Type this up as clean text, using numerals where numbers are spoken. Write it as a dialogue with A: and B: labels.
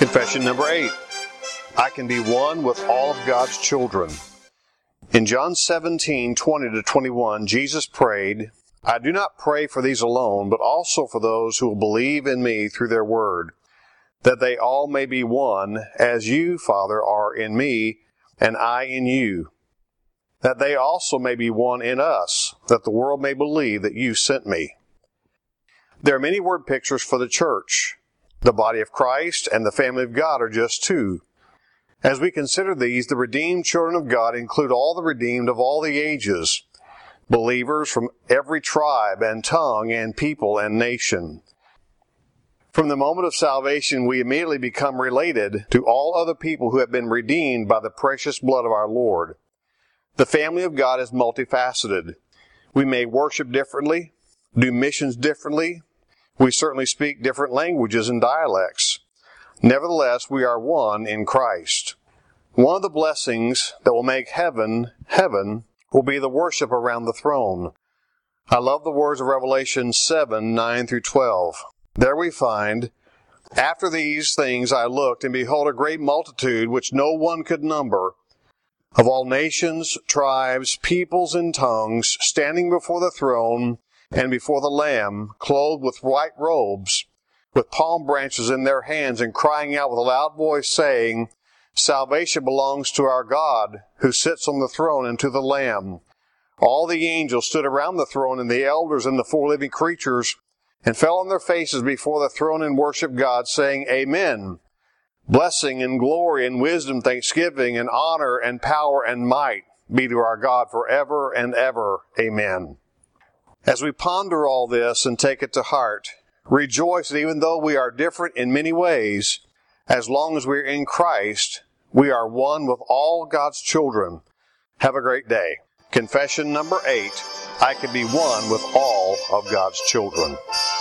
A: Confession number 8. I can be one with all of God's children. In John 17:20-21, Jesus prayed, I do not pray for these alone, but also for those who will believe in me through their word, that they all may be one, as you, Father, are in me, and I in you, that they also may be one in us, that the world may believe that you sent me. There are many word pictures for the church. The body of Christ and the family of God are just two. As we consider these, the redeemed children of God include all the redeemed of all the ages, believers from every tribe and tongue and people and nation. From the moment of salvation, we immediately become related to all other people who have been redeemed by the precious blood of our Lord. The family of God is multifaceted. We may worship differently, do missions differently. We certainly speak different languages and dialects. Nevertheless, we are one in Christ. One of the blessings that will make heaven, heaven, will be the worship around the throne. I love the words of Revelation 7:9-12. There we find, After these things I looked, and behold, a great multitude, which no one could number, of all nations, tribes, peoples, and tongues, standing before the throne and before the Lamb, clothed with white robes, with palm branches in their hands, and crying out with a loud voice, saying, Salvation belongs to our God, who sits on the throne, and to the Lamb. All the angels stood around the throne, and the elders and the four living creatures, and fell on their faces before the throne and worshiped God, saying, Amen. Blessing and glory and wisdom, thanksgiving and honor and power and might be to our God forever and ever. Amen. As we ponder all this and take it to heart, rejoice that even though we are different in many ways, as long as we are in Christ, we are one with all God's children. Have a great day. Confession number 8. I can be one with all of God's children.